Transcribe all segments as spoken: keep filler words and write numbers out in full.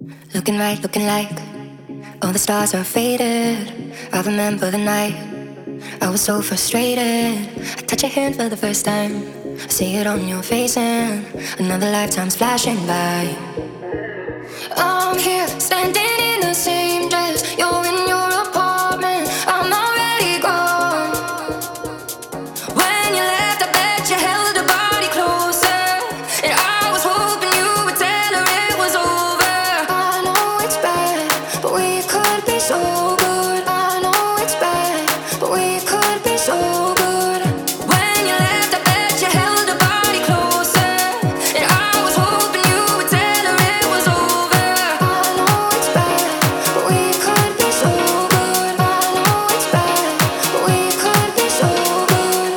Looking right, looking like all the stars are faded. I remember the night I was so frustrated. I touch your hand for the first time. I see it on your face and another lifetime's flashing by. I'm here, standing in the same dress. You're in your apartment, I'm already gone. When you left, I bet you held her body closer, and I was hoping you would tell her it was over. I know it's bad, but we could be so good. I know it's bad, but we could be so good. When you left, I bet you held her body closer, and I was hoping you would tell her it was over. I know it's bad, but we could be so good. I know it's bad, but we could be so good.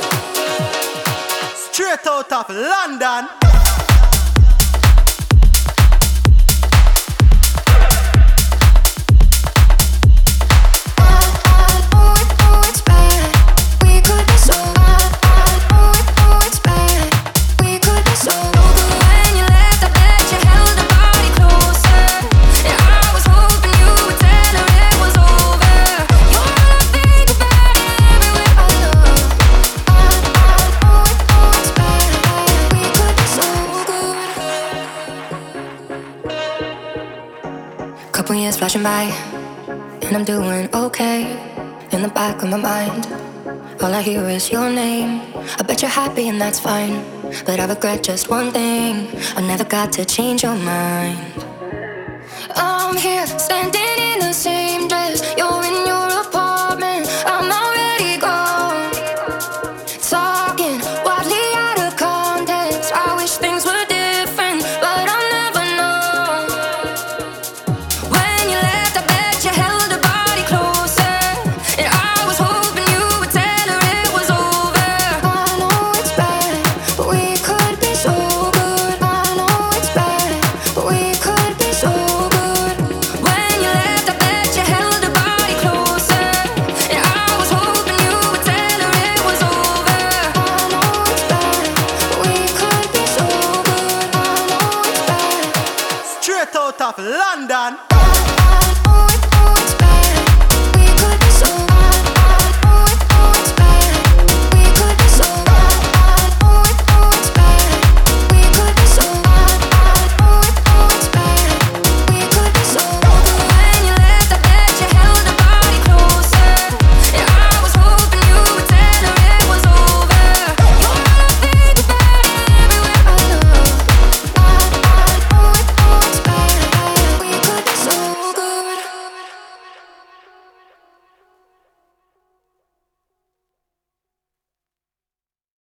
Straight out of London. Couple years flashing by, and I'm doing okay. In the back of my mind, all I hear is your name. I bet you're happy and that's fine, but I regret just one thing: I never got to change your mind. I'm here, standing in the same dress. You're in your apartment, I'm already gone. Talking wildly out of context. I wish things were different, but I'll never know. When you left, I bet you held her body closer, and I was hoping you would tell her it was over. I know it's bad, but we could be so good. I know it's bad, but we could be so good. When you left, I bet you held her body closer, and I was hoping you would tell her it was over. I know it's bad, but we could be so good. I know it's bad. Straight out of London. I know it's bad.